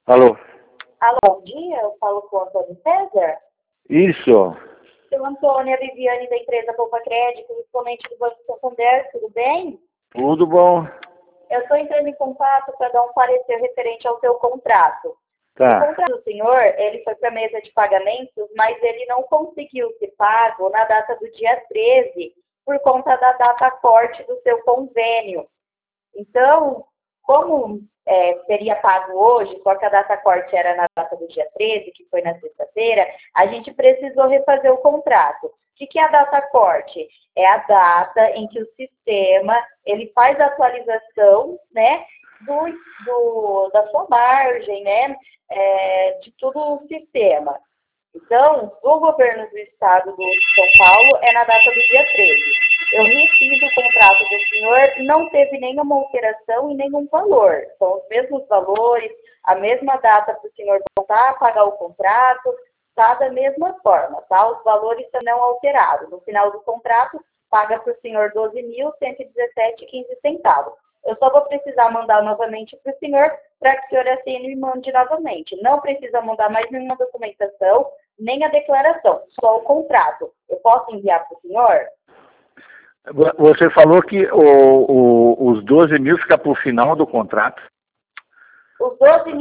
Alô? Alô, bom dia, eu falo com o Antônio César. Isso. Seu Antônio, a Viviane da empresa Poupa Crédito, exponente do Banco Santander, tudo bem? Tudo bom? Eu estou entrando em contato para dar um parecer referente ao seu contrato. O Tá. contrato do senhor, ele foi para a mesa de pagamentos, mas ele não conseguiu ser pago na data do dia 13, por conta da data corte do seu convênio. Então, como seria pago hoje, só que a data corte era na data do dia 13, que foi na sexta-feira, a gente precisou refazer o contrato. O que é a data corte? É a data em que o sistema ele faz a atualização, né, da sua margem, né, de todo o sistema. Então, do governo do estado do São Paulo é na data do dia 13. Eu refiz o contrato do senhor, não teve nenhuma alteração e nenhum valor. São os mesmos valores, a mesma data para o senhor voltar a pagar o contrato, está da mesma forma, tá? Os valores estão não alterados. No final do contrato, paga para o senhor R$ 12.117,15. Eu só vou precisar mandar novamente para o senhor para que o senhor assine e mande novamente. Não precisa mandar mais nenhuma documentação, nem a declaração, só o contrato. Eu posso enviar para o senhor? Você falou que os 12 mil fica para o final do contrato. Os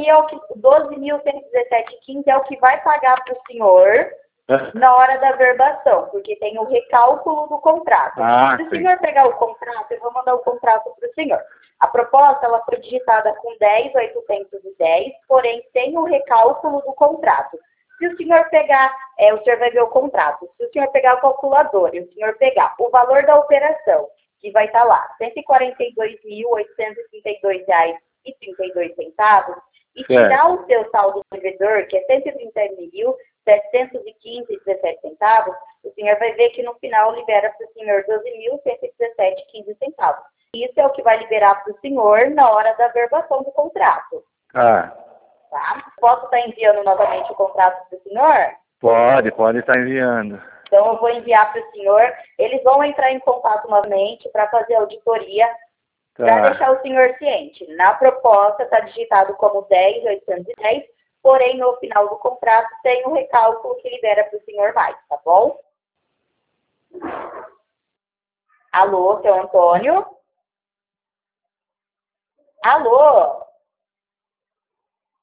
12.117,15 é o que vai pagar para o senhor na hora da verbação, porque tem o recálculo do contrato. Se o senhor pegar o contrato, eu vou mandar o contrato para o senhor. A proposta ela foi digitada com 10.810, porém tem o recálculo do contrato. Se o senhor pegar, o senhor vai ver o contrato, se o senhor pegar o calculador e o senhor pegar o valor da operação, que vai estar lá, R$ 142.832,32, e tirar o seu saldo devedor, que é R$ 130.715,17, o senhor vai ver que no final libera para o senhor R$ 12.117,15. Isso é o que vai liberar para o senhor na hora da verbação do contrato. Tá? Posso estar enviando novamente o contrato para o senhor? Pode estar enviando. Então, eu vou enviar para o senhor. Eles vão entrar em contato novamente para fazer a auditoria, para deixar o senhor ciente. Na proposta está digitado como 10.810, porém, no final do contrato tem um recálculo que libera para o senhor mais, tá bom? Alô, seu Antônio? Alô?